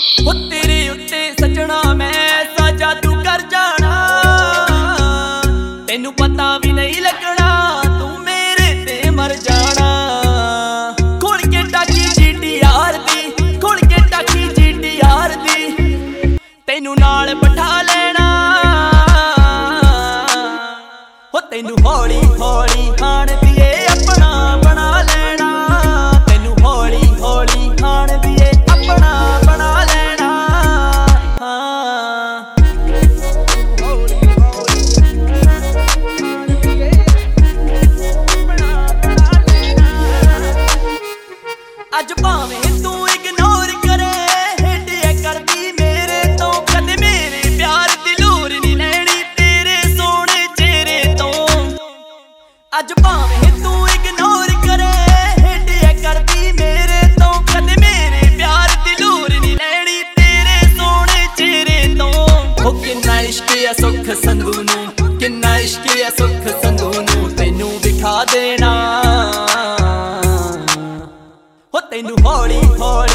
हो तेरे उत्ते सजना मैं सा जादू कर जाना, तेनू पता भी नहीं लगना तू मेरे ते मर जाना। खोल के टाकी GTR दी, खोल के टाकी GTR दी, तेनू नाल बिठा लेना। हो तेनू हौली हौली खान दिए अपना बना लेना, तेनू हौली हौली खान दिए अपना बना लेना। अज भावें तू इग्नोर करे हिटिया करदी मेरे तो, कदे मेरे प्यार दी लोर नहीं लैनी तेरे सोने चेहरे तो। अज भावें तू इग्नोर करे हिटिया करदी मेरे तो, कदे मेरे प्यार दी लोर नहीं लैनी तेरे सोने चेहरे तो। हो किन्ना इश्क है सुख संधू नू, किन्ना इश्क है सुख संधू नू, तैनू दिखा देना। हो तेनू हौली हौली